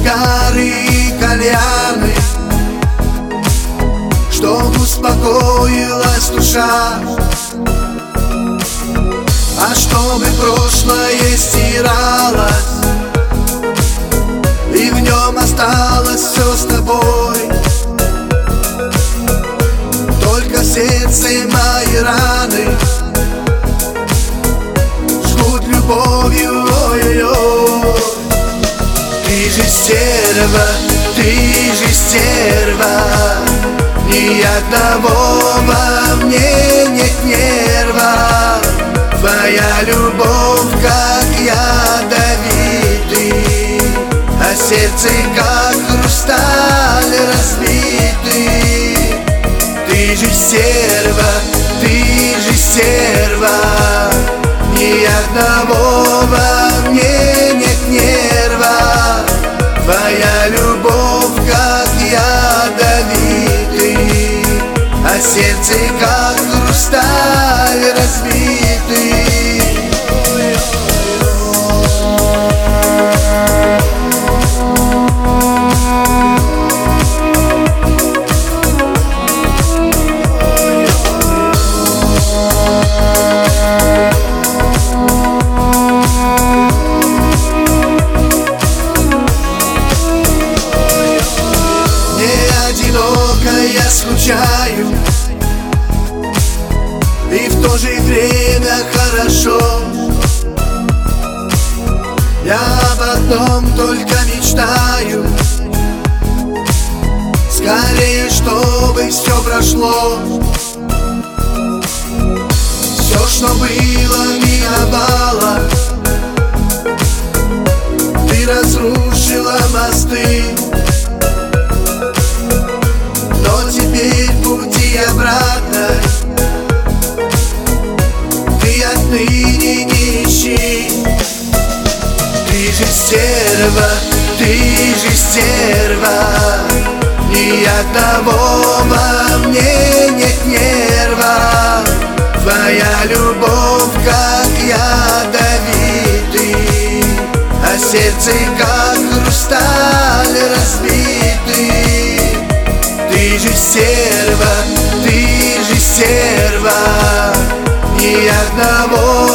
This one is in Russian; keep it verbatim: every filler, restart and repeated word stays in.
сигары и кальяны, чтоб успокоилась душа, а чтобы прошлое стиралось, и в нем осталось все с тобой. Только в сердце мои раны жгут любовью, ой-ой-ой. Ты же стерва, ты же стерва, ни одного во мне нет нерва. Твоя любовь, как ядовитый, а сердце, как хрусталь разбитый. Ты же стерва, ты же стерва, ни одного во мне нет нерва. Твоя любовь, как ядовитый, а сердце, как хрусталь разбитый. Я скучаю, и в то же время хорошо. Я об одном только мечтаю: скорее, чтобы все прошло. Все, что было, миновало. Ты разрушила мосты, но теперь пути обратно ты отныне не ищи. Ты же стерва, ты же стерва, ни одного во мне нет нерва. Твоя любовь, как ядовитый, а сердце, как хрусталь разбитый. Ты же стерва, ты же стерва, ни одного